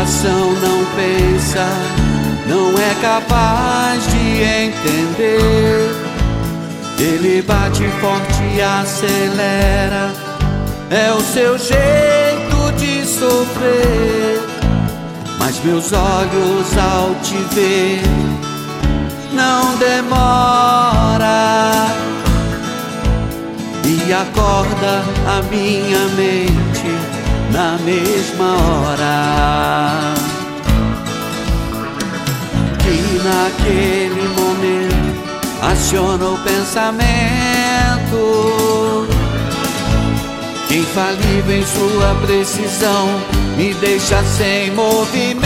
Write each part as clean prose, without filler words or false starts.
coração não pensa, não é capaz de entender. Ele bate forte e acelera, é o seu jeito de sofrer. Mas meus olhos ao te ver não demora, e acorda a minha mente na mesma hora. Que naquele momento aciona o pensamento, que infalível em sua precisão me deixa sem movimento.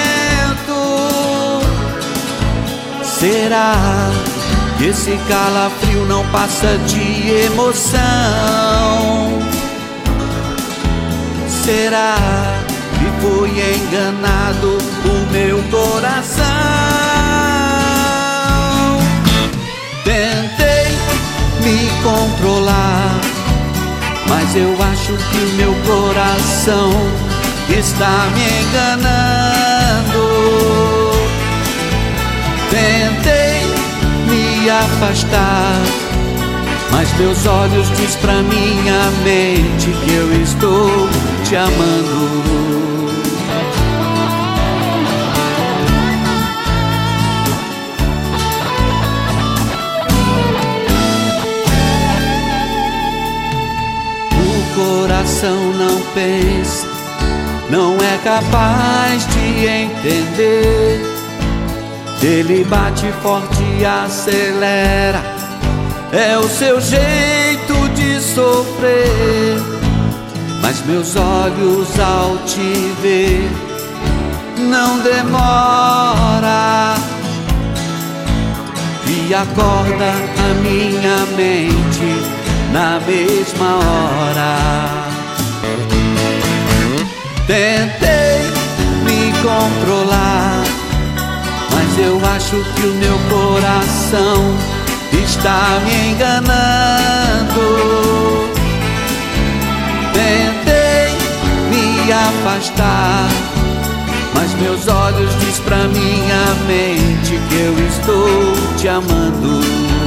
Será que esse calafrio não passa de emoção? Será que foi enganado o meu coração? Tentei me controlar, mas eu acho que o meu coração está me enganando. Tentei me afastar, mas meus olhos diz pra minha mente que eu estou te amando. O coração não pensa, não é capaz de entender. Ele bate forte e acelera, é o seu jeito de sofrer. Mas meus olhos ao te ver não demora, e acorda a minha mente na mesma hora. Tentei me controlar, mas eu acho que o meu coração está me enganando. Tentei me afastar, mas meus olhos diz pra minha mente que eu estou te amando.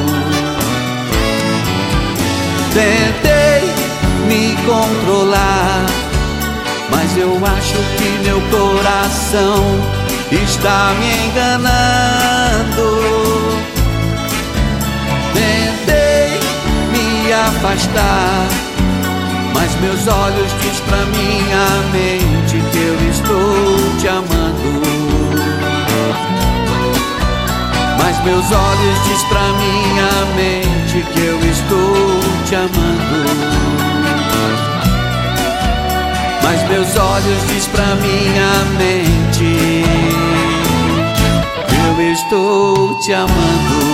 Tentei me controlar, mas eu acho que meu coração está me enganando. Tentei me afastar, mas meus olhos diz pra minha mente que eu estou te amando. Mas meus olhos diz pra minha mente que eu estou te amando. Mas meus olhos diz pra minha mente que eu estou te amando.